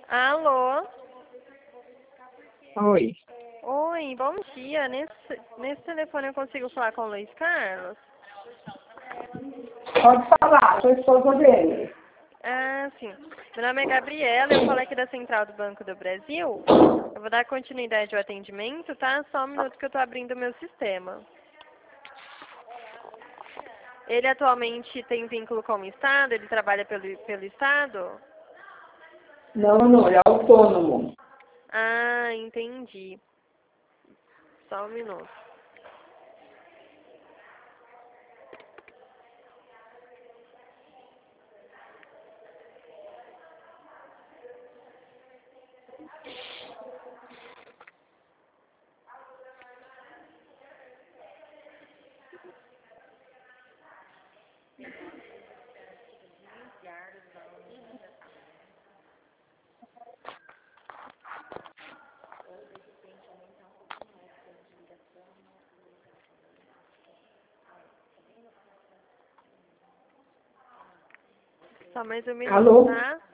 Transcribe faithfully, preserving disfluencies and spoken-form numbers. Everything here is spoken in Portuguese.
Alô? Oi. Oi, bom dia. Nesse, nesse telefone eu consigo falar com o Luiz Carlos? Pode falar, sou esposa dele. Ah, sim. Meu nome é Gabriela, eu falo aqui da Central do Banco do Brasil. Eu vou dar continuidade ao atendimento, tá? Só um minuto que eu tô abrindo o meu sistema. Ele atualmente tem vínculo com o Estado? Ele trabalha pelo, pelo Estado? Não, não, ele é autônomo. Ah, entendi. Só um minuto. Só mais um minuto, Alô? tá?